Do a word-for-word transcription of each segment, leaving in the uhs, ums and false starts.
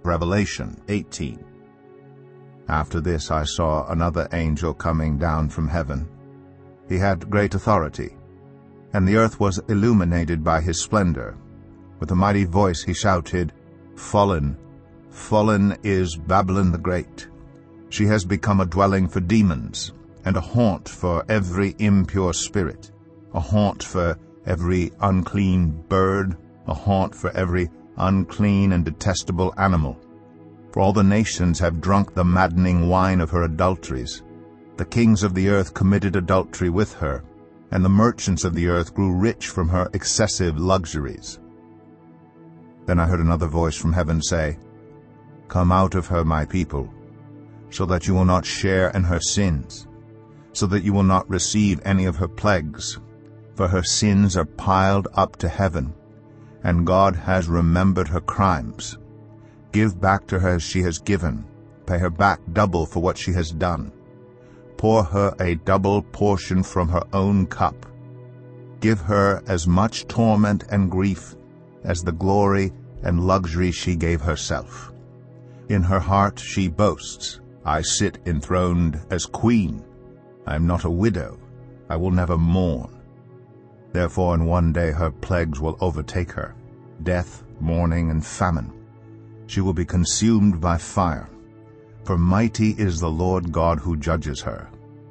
Revelation eighteen. After this I saw another angel coming down from heaven. He had great authority, and the earth was illuminated by his splendor. With a mighty voice he shouted, "Fallen, fallen is Babylon the Great. She has become a dwelling for demons, and a haunt for every impure spirit, a haunt for every unclean bird, a haunt for every unclean and detestable animal. For all the nations have drunk the maddening wine of her adulteries. The kings of the earth committed adultery with her, and the merchants of the earth grew rich from her excessive luxuries." Then I heard another voice from heaven say, "Come out of her, my people, so that you will not share in her sins, so that you will not receive any of her plagues, for her sins are piled up to heaven, and God has remembered her crimes. Give back to her as she has given, pay her back double for what she has done. Pour her a double portion from her own cup. Give her as much torment and grief as the glory and luxury she gave herself. In her heart she boasts, 'I sit enthroned as queen. I am not a widow. I will never mourn.' Therefore in one day her plagues will overtake her, death, mourning, and famine. She will be consumed by fire, for mighty is the Lord God who judges her.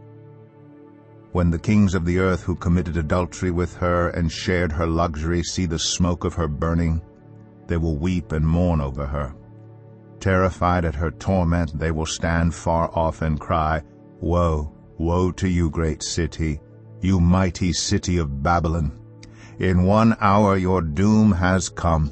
When the kings of the earth who committed adultery with her and shared her luxury see the smoke of her burning, they will weep and mourn over her. Terrified at her torment, they will stand far off and cry, 'Woe, woe to you, great city, you mighty city of Babylon! In one hour your doom has come.'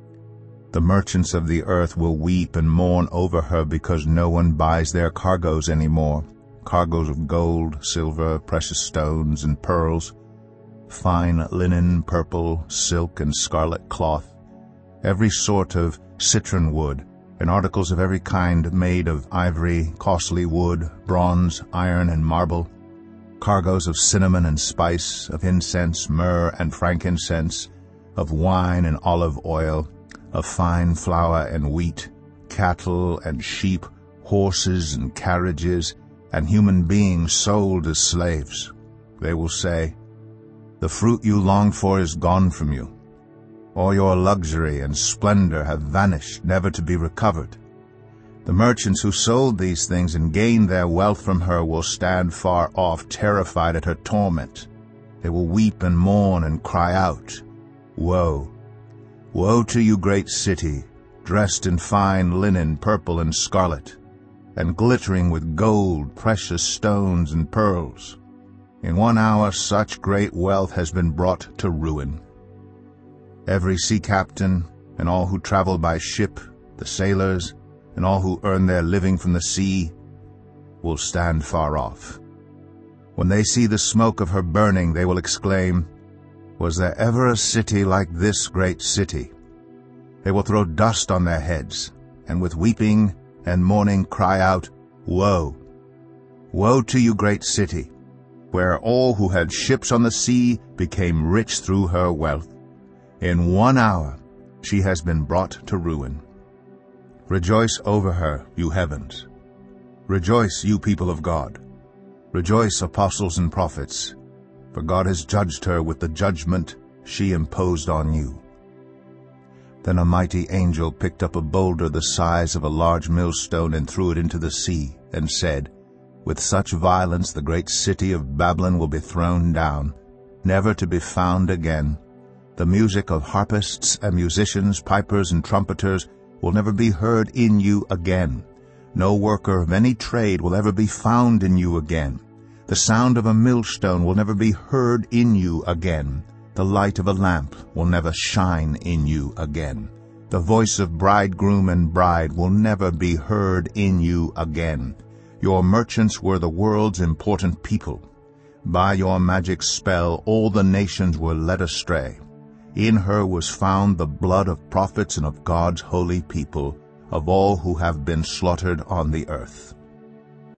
The merchants of the earth will weep and mourn over her because no one buys their cargoes anymore, cargoes of gold, silver, precious stones, and pearls, fine linen, purple, silk, and scarlet cloth, every sort of citron wood, and articles of every kind made of ivory, costly wood, bronze, iron, and marble, cargoes of cinnamon and spice, of incense, myrrh, and frankincense, of wine and olive oil, of fine flour and wheat, cattle and sheep, horses and carriages, and human beings sold as slaves. They will say, 'The fruit you longed for is gone from you. All your luxury and splendor have vanished, never to be recovered.' The merchants who sold these things and gained their wealth from her will stand far off, terrified at her torment. They will weep and mourn and cry out, 'Woe! Woe to you, great city, dressed in fine linen, purple and scarlet, and glittering with gold, precious stones, and pearls. In one hour such great wealth has been brought to ruin.' Every sea captain, and all who travel by ship, the sailors, and all who earn their living from the sea, will stand far off. When they see the smoke of her burning, they will exclaim, 'Was there ever a city like this great city?' They will throw dust on their heads, and with weeping and mourning cry out, 'Woe! Woe to you, great city, where all who had ships on the sea became rich through her wealth. In one hour she has been brought to ruin. Rejoice over her, you heavens. Rejoice, you people of God. Rejoice, apostles and prophets, for God has judged her with the judgment she imposed on you." Then a mighty angel picked up a boulder the size of a large millstone and threw it into the sea, and said, "With such violence the great city of Babylon will be thrown down, never to be found again. The music of harpists and musicians, pipers and trumpeters will never be heard in you again. No worker of any trade will ever be found in you again. The sound of a millstone will never be heard in you again. The light of a lamp will never shine in you again. The voice of bridegroom and bride will never be heard in you again. Your merchants were the world's important people. By your magic spell all the nations were led astray. In her was found the blood of prophets and of God's holy people, of all who have been slaughtered on the earth."